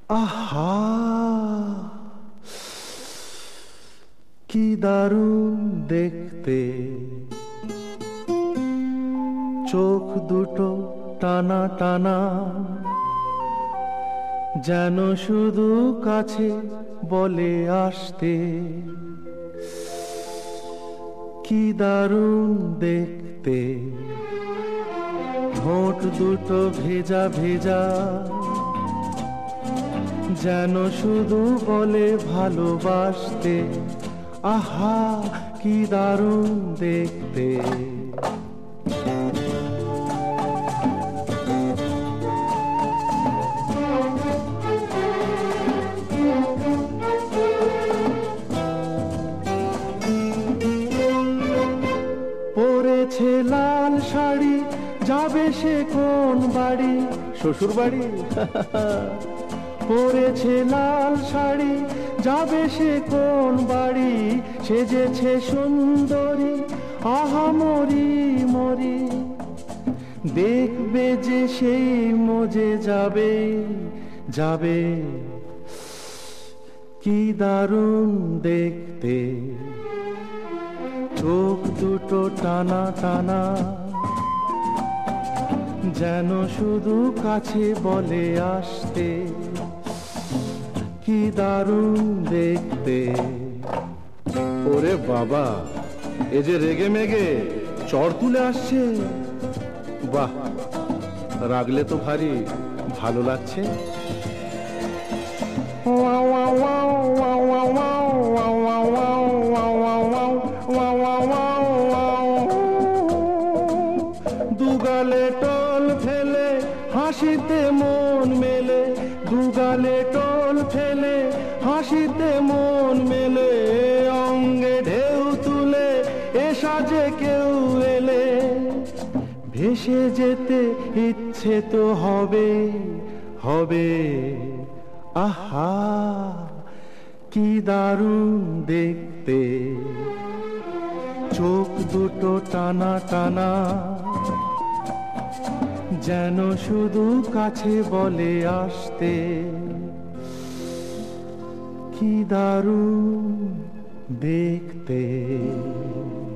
আহা, কি দারুণ দেখতে, চোখ দুটো টানা টানা, যেন শুধু কাছে বলে আসতে। কি দারুণ দেখতে, ঠোঁট দুটো ভেজা ভেজা, যেন শুধু বলে ভালোবাসতে। আহা, কি দারুণ দেখতে। পরেছে লাল শাড়ি, যাবে সে কোন বাড়ি? শ্বশুর বাড়ি। পরেছে লাল শাড়ি, যাবে সে কোন বাড়ি? সেজেছে সুন্দরী, আহা মরি মরি, দেখবে যে সেই মজে যাবে যাবে। কি দারুণ দেখতে, চোখ দুটো টানা টানা, যেন শুধু কাছে বলে আসতে। কি দারুণ দেখতে। ওরে বাবা, এ যে রেগে মেগে চড় তুলে আসছে। বাহ, রাগলে তো ভারী ভালো লাগছে। দুগালে টল ফেলে হাসিতে মন মেলে, দুগালে টল ফেলে হাসিতে মন মেলে, অঙ্গে ঢেউ তুলে এ সাজে কেউ এলে। ভেসে যেতে ইচ্ছে তো হবে হবে। আহা, কি দারুণ দেখতে, চোখ দুটো টানা টানা, যেন শুধু কাছে বলে আসতে। কি দারুণ দেখতে।